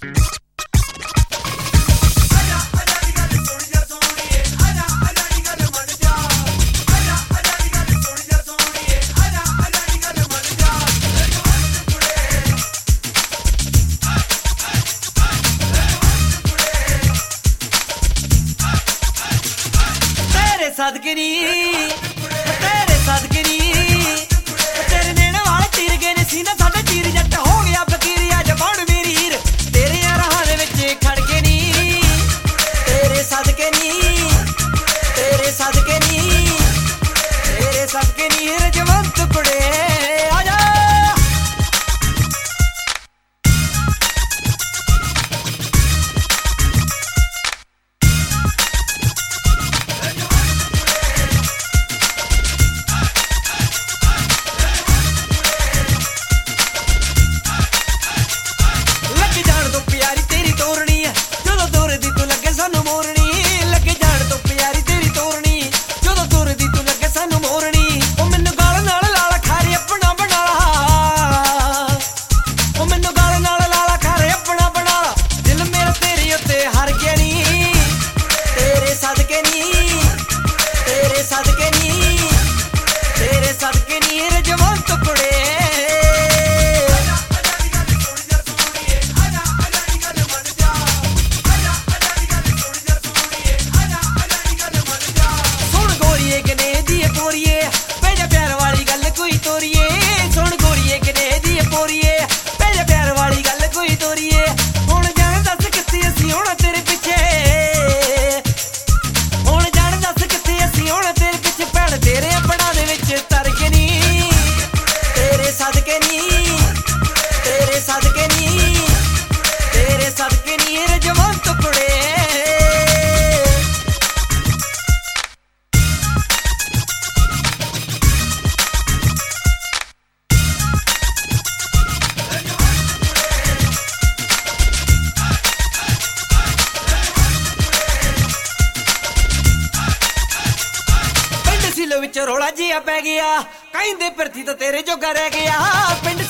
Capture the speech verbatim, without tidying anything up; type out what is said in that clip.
सदके नी तेरे सदके नी तेरे नेड़े वाले तीर गए ने सीना साडे तीर जट हो गया फकीर अज बण मेरी हीर तेरे राहां दे विच खड़ के नी तेरे सदके नी तेरे सदके नी तेरे सदके नी रजवंत कुड़े आजा रोला जिया पै गया कहिंदे प्रति तो तेरे जोगा रह गया पिंड